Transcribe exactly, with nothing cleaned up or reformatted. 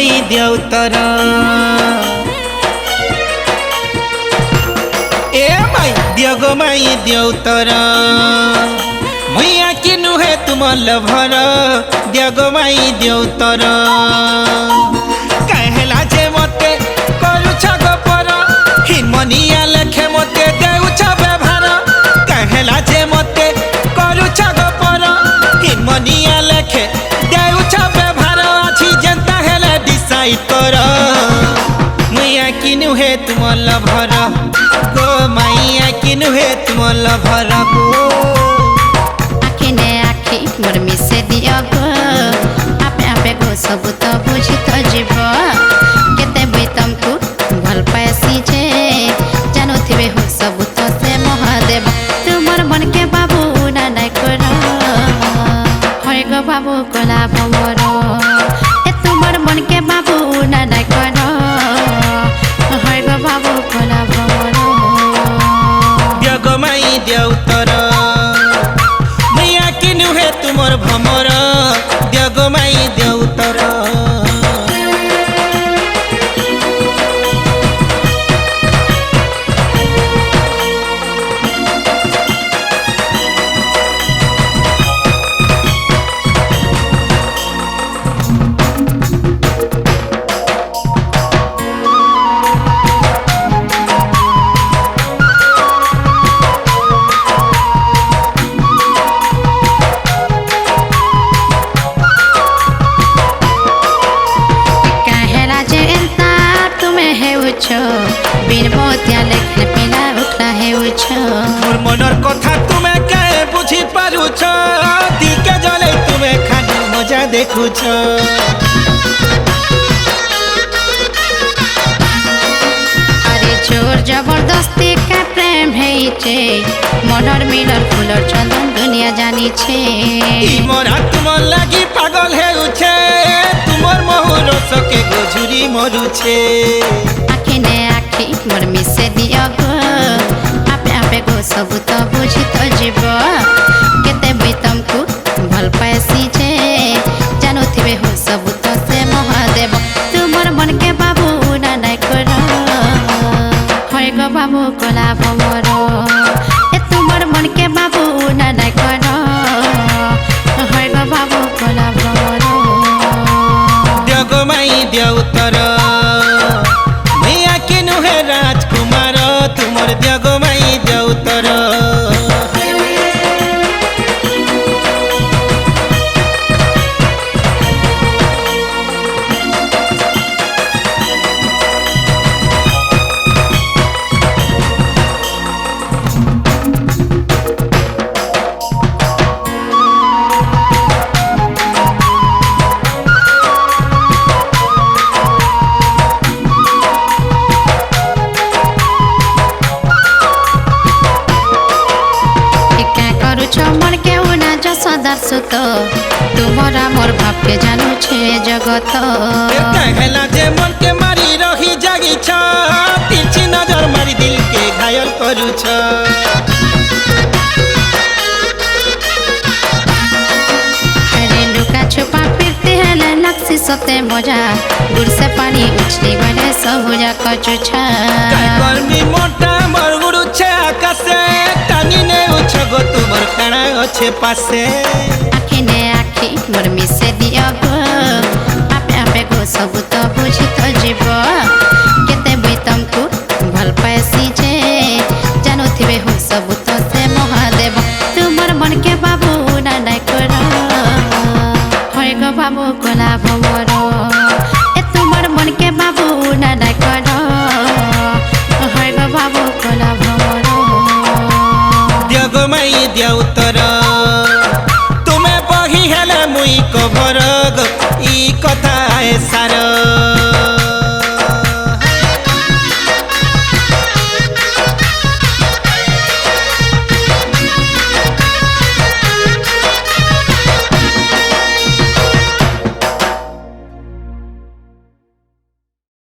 देवतर ए माई दिगो माई देवतर मुइया कि नुहे तुम लभर दिगो माई देवतर कहला जे मते करूछ गोपर हिमनिया लेखे मते देउछ व्यवहार कहला जे मते करूछ गोपर हिमनिया लेखे देउछ व्यवहार अछि जनता हेले डिसाइड कर मुइया कि नुहे तुम लभर गो माइया कि नुहे तुम लभर गो आखि ने आखि मोर मिसे दियो गो आपे आपे गो सब तो बुझी तो जीव केते भी तुमको भल पासी जे जानो थिबे हो सब तो से महादेव तुमर मन के बाबू ना नाय करो होय गो बाबू कोला भमर ए तुमर मन के बाबू ना नाय करो होय गो बाबू कोला भमर दिगो माई देवतर मुइया कि नुहे तुमर भमर दिगो माई देवतर बिन मोतिया लेखले पिला उठला हे उछ मोर मनर कथा तुमे के बुझी पारुछ दिल के जले तुमे खाली मजा देखुछ अरे जोर जबरदस्ती का प्रेम है छे मनर मिलर फुलर चंदन दुनिया जानी छे ई मोरा तुम लागी पागल हे उछे तुमर मोहर सके गोझुरी मरुछे आखि ने आखि मोर मिसे दियो गो आपे आपे गो सब तो बुझी तो जीव केते भी तुमको भल पासी जे जानो थिबे हो सब तो से महादेव तुमर मन के बाबू ना नाय करो होय गो बाबू कोला भमर ए तुमर मन के बाबू ना नाय करो होय गो बाबू कोला भमर दिगो माई देवतर मुइया कि नुहे राजकुमार तुमर दिगो माई देवतर मन के उना जसदार सुत तुमरा मोर बाप के जानू छे जगत कहला जे मन के मारी रही जागी छ तिरछी नजर मारी दिल के घायल करू छ अरे लुका छुपा फिरते हैं लक्ष्य सते मजा गुड़ से पानी उछली गले सबुजा कचु छ गर्मी मोटा मर गुड़ छे आकाशे टानी ने उछ गो तुमर काना अच्छे पासे आखि